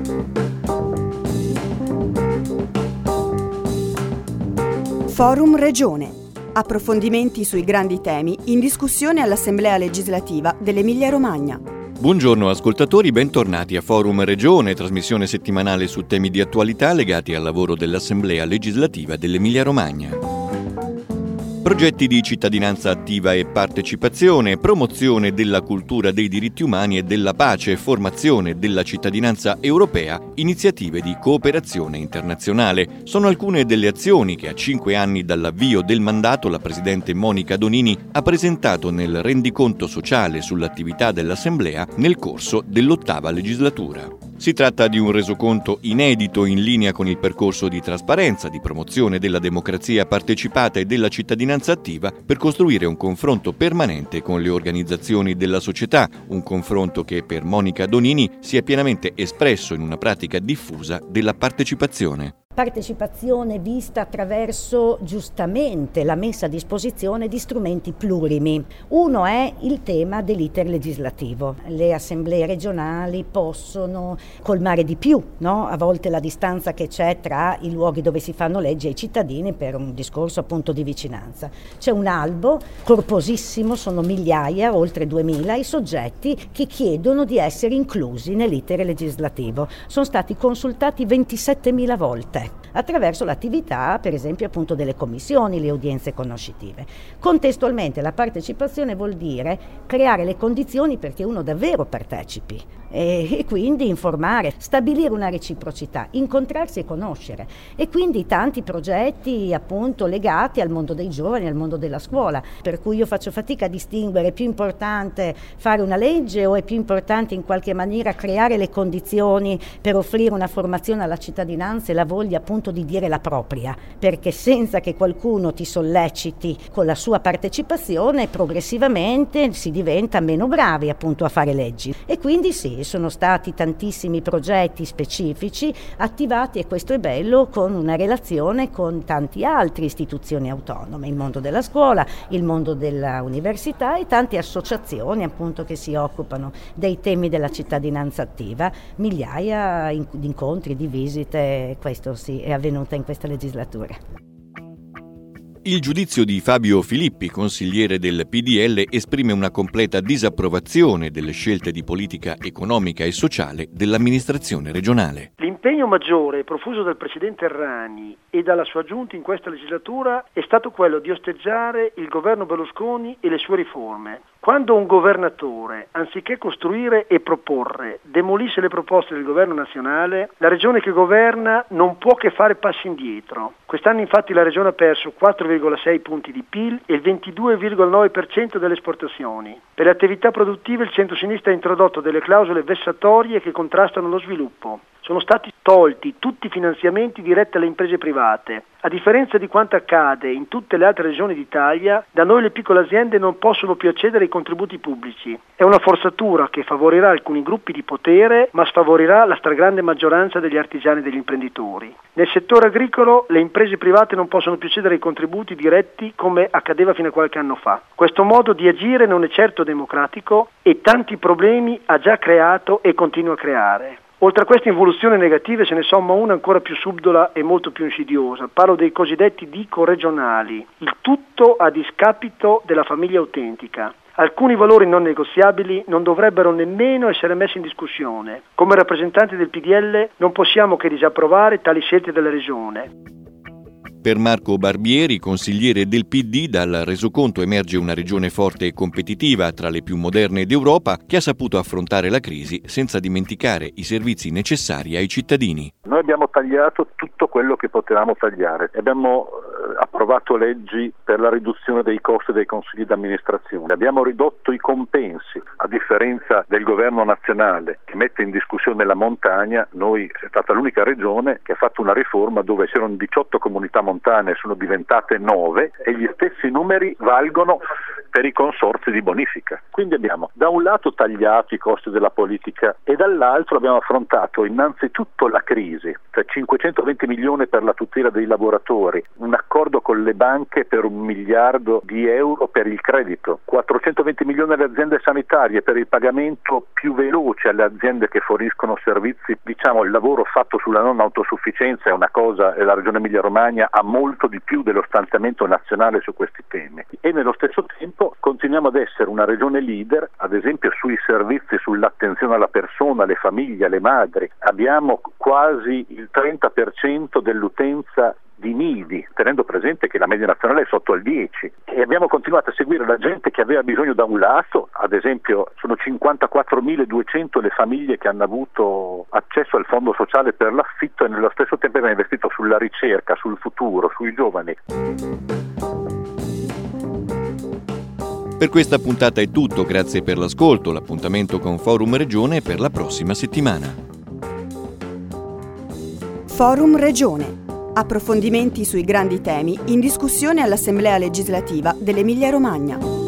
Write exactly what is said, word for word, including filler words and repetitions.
Forum Regione. Approfondimenti sui grandi temi in discussione all'Assemblea legislativa dell'Emilia-Romagna. Buongiorno ascoltatori, bentornati a Forum Regione, trasmissione settimanale su temi di attualità legati al lavoro dell'Assemblea legislativa dell'Emilia-Romagna. Progetti di cittadinanza attiva e partecipazione, promozione della cultura dei diritti umani e della pace, formazione della cittadinanza europea, iniziative di cooperazione internazionale. Sono alcune delle azioni che a cinque anni dall'avvio del mandato la Presidente Monica Donini ha presentato nel rendiconto sociale sull'attività dell'Assemblea nel corso dell'ottava legislatura. Si tratta di un resoconto inedito in linea con il percorso di trasparenza, di promozione della democrazia partecipata e della cittadinanza attiva per costruire un confronto permanente con le organizzazioni della società, un confronto che per Monica Donini si è pienamente espresso in una pratica diffusa della partecipazione. Partecipazione vista attraverso giustamente la messa a disposizione di strumenti plurimi. Uno è il tema dell'iter legislativo. Le assemblee regionali possono colmare di più, no? A volte la distanza che c'è tra i luoghi dove si fanno leggi e i cittadini per un discorso appunto di vicinanza. C'è un albo corposissimo, sono migliaia, oltre duemila i soggetti che chiedono di essere inclusi nell'iter legislativo. Sono stati consultati ventisettemila volte attraverso l'attività, per esempio, appunto delle commissioni, le udienze conoscitive. Contestualmente la partecipazione vuol dire creare le condizioni perché uno davvero partecipi e, e quindi informare, stabilire una reciprocità, incontrarsi e conoscere, e quindi tanti progetti appunto legati al mondo dei giovani, al mondo della scuola, per cui io faccio fatica a distinguere: è più importante fare una legge o è più importante in qualche maniera creare le condizioni per offrire una formazione alla cittadinanza e la voglia appunto di dire la propria, perché senza che qualcuno ti solleciti con la sua partecipazione progressivamente si diventa meno bravi appunto a fare leggi. E quindi sì, sono stati tantissimi progetti specifici attivati, e questo è bello, con una relazione con tanti altri istituzioni autonome, il mondo della scuola, il mondo dell'università e tante associazioni appunto che si occupano dei temi della cittadinanza attiva, migliaia di incontri, di visite. Questo sì, è avvenuto in questa legislatura. Il giudizio di Fabio Filippi, consigliere del P D L, esprime una completa disapprovazione delle scelte di politica economica e sociale dell'amministrazione regionale. L'impegno maggiore profuso dal Presidente Errani e dalla sua giunta in questa legislatura è stato quello di osteggiare il governo Berlusconi e le sue riforme. Quando un governatore, anziché costruire e proporre, demolisce le proposte del governo nazionale, la regione che governa non può che fare passi indietro. Quest'anno infatti la regione ha perso quattro virgola sei punti di P I L e il ventidue virgola nove per cento delle esportazioni. Per le attività produttive il centro-sinistra ha introdotto delle clausole vessatorie che contrastano lo sviluppo. Sono stati tolti tutti i finanziamenti diretti alle imprese private. A differenza di quanto accade in tutte le altre regioni d'Italia, da noi le piccole aziende non possono più accedere ai contributi pubblici. È una forzatura che favorirà alcuni gruppi di potere, ma sfavorirà la stragrande maggioranza degli artigiani e degli imprenditori. Nel settore agricolo le imprese private non possono più accedere ai contributi diretti come accadeva fino a qualche anno fa. Questo modo di agire non è certo democratico e tanti problemi ha già creato e continua a creare. Oltre a queste involuzioni negative se ne somma una ancora più subdola e molto più insidiosa. Parlo dei cosiddetti dico regionali, il tutto a discapito della famiglia autentica. Alcuni valori non negoziabili non dovrebbero nemmeno essere messi in discussione. Come rappresentanti del P D L non possiamo che disapprovare tali scelte della Regione. Per Marco Barbieri, consigliere del P D, dal resoconto emerge una regione forte e competitiva, tra le più moderne d'Europa, che ha saputo affrontare la crisi senza dimenticare i servizi necessari ai cittadini. Noi abbiamo tagliato tutto quello che potevamo tagliare. Abbiamo eh, approvato leggi per la riduzione dei costi dei consigli d'amministrazione. Abbiamo ridotto i compensi. A differenza del governo nazionale che mette in discussione la montagna, noi è stata l'unica regione che ha fatto una riforma dove c'erano diciotto comunità montane pedemontane sono diventate nove e gli stessi numeri valgono per i consorzi di bonifica. Quindi abbiamo da un lato tagliato i costi della politica e dall'altro abbiamo affrontato innanzitutto la crisi, cioè cinquecentoventi milioni per la tutela dei lavoratori, un accordo con le banche per un miliardo di euro per il credito, quattrocentoventi milioni alle aziende sanitarie per il pagamento più veloce alle aziende che forniscono servizi. Diciamo, il lavoro fatto sulla non autosufficienza è una cosa, e la Regione Emilia-Romagna ha molto di più dello stanziamento nazionale su questi temi. E nello stesso tempo continuiamo ad essere una regione leader, ad esempio sui servizi, sull'attenzione alla persona, alle famiglie, alle madri. Abbiamo quasi il trenta per cento dell'utenza di nidi, tenendo presente che la media nazionale è sotto al dieci, e abbiamo continuato a seguire la gente che aveva bisogno da un lato, ad esempio sono cinquantaquattromiladuecento le famiglie che hanno avuto accesso al fondo sociale per l'affitto e nello stesso tempo abbiamo investito sulla ricerca, sul futuro, sui giovani. Per questa puntata è tutto, grazie per l'ascolto, l'appuntamento con Forum Regione è per la prossima settimana. Forum Regione. Approfondimenti sui grandi temi in discussione all'Assemblea legislativa dell'Emilia-Romagna.